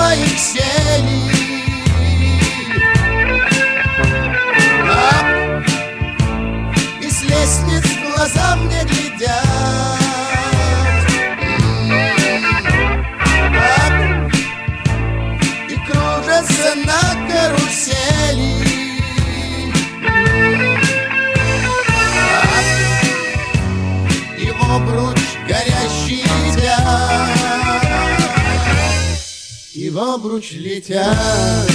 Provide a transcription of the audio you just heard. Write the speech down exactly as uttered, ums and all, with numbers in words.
моих сели. Так, и с лестниц глаза мне глядят. Так, и кружатся на карусели. Обруч горящий летят, и в обруч летят.